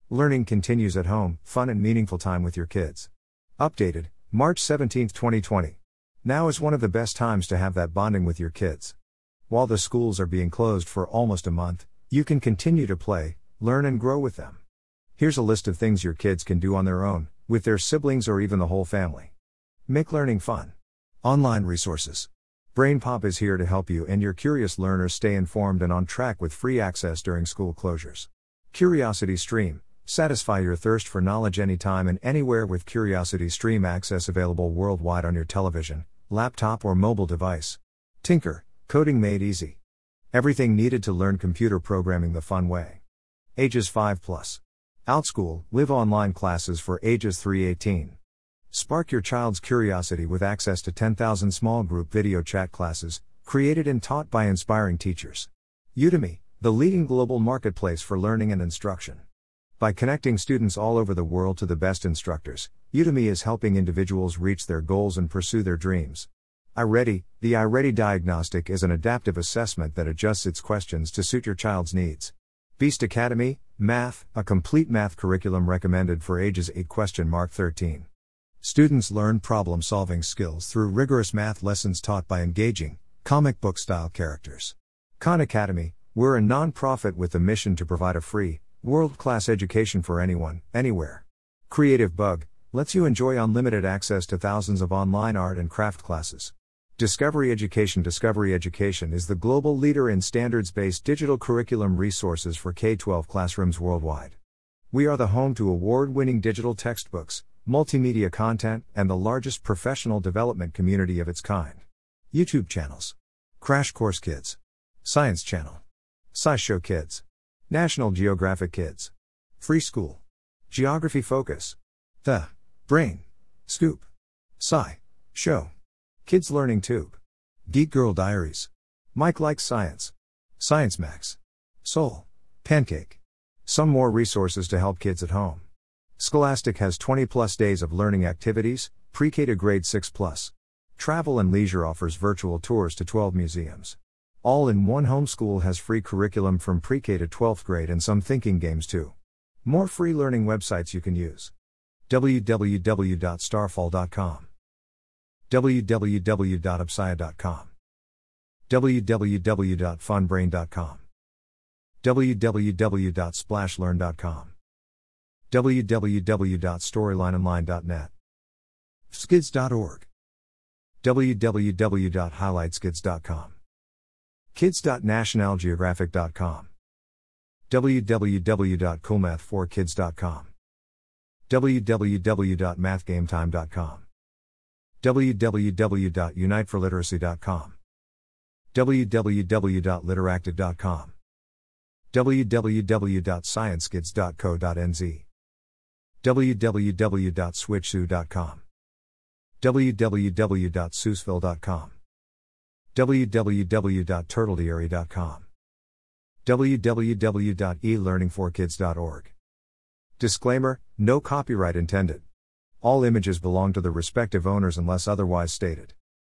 Learning continues at home, fun and meaningful time with your kids. Updated, March 17, 2020. Now is one of the best times to have that bonding with your kids. While the schools are being closed for almost a month, you can continue to play, learn and grow with them. Here's a list of things your kids can do on their own, with their siblings or even the whole family. Make learning fun. Online resources. BrainPop is here to help you and your curious learners stay informed and on track with free access during school closures. Curiosity Stream. Satisfy your thirst for knowledge anytime and anywhere with Curiosity Stream access available worldwide on your television, laptop or mobile device. Tinker. Coding made easy. Everything needed to learn computer programming the fun way. Ages 5+. OutSchool. Live online classes for ages 3-18. Spark your child's curiosity with access to 10,000 small group video chat classes, created and taught by inspiring teachers. Udemy, the leading global marketplace for learning and instruction. By connecting students all over the world to the best instructors, Udemy is helping individuals reach their goals and pursue their dreams. iReady, the iReady diagnostic is an adaptive assessment that adjusts its questions to suit your child's needs. Beast Academy, Math, a complete math curriculum recommended for ages 8-13. Students learn problem-solving skills through rigorous math lessons taught by engaging, comic book-style characters. Khan Academy, we're a non-profit with the mission to provide a free, world-class education for anyone, anywhere. Creative Bug, lets you enjoy unlimited access to thousands of online art and craft classes. Discovery Education is the global leader in standards-based digital curriculum resources for K-12 classrooms worldwide. We are the home to award-winning digital textbooks, multimedia content, and the largest professional development community of its kind. YouTube channels. Crash Course Kids. Science Channel. SciShow Kids. National Geographic Kids. Free School. Geography Focus. The Brain Scoop. SciShow. Kids Learning Tube. Geek Girl Diaries. Mike Likes Science. Science Max. Soul. Pancake. Some more resources to help kids at home. Scholastic has 20+ days of learning activities, pre-K to grade 6+. Travel and Leisure offers virtual tours to 12 museums. All-in-One Homeschool has free curriculum from pre-K to 12th grade and some thinking games too. More free learning websites you can use. www.starfall.com, www.upsaya.com, www.funbrain.com, www.splashlearn.com, www.storylineonline.net, skids.org, www.highlightskids.com, kids.nationalgeographic.com, www.coolmath4kids.com, www.mathgametime.com, www.uniteforliteracy.com, www.literactive.com, www.sciencekids.co.nz, www.switchsu.com, www.sousville.com, www.turtlediary.com, www.elearning4kids.org. Disclaimer, no copyright intended. All images belong to the respective owners unless otherwise stated.